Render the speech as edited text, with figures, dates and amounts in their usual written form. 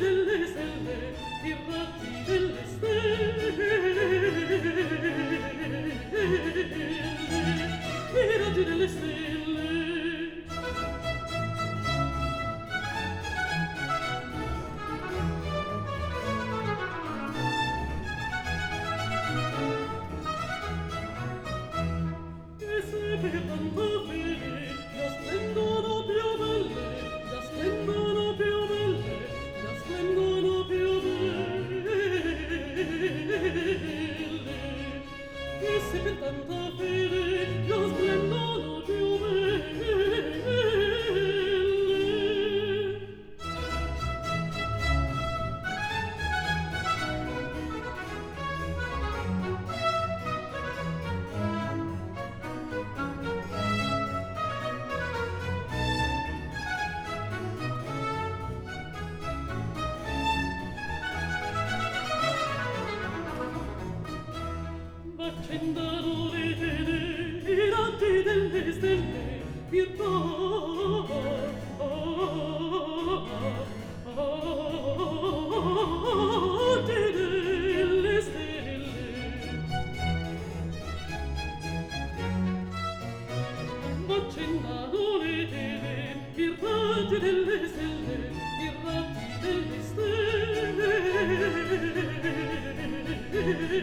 delle stelle, i raggi delle stelle, i raggi delle stelle. E se per tanto bene già splendono più belle, già splendono più belle, già splendono più belle. E se per tanto bene già splendono più belle. Accendano le tele, i raggi delle stelle, i raggi delle stelle. Accendano le tele, i raggi delle stelle, i raggi delle stelle.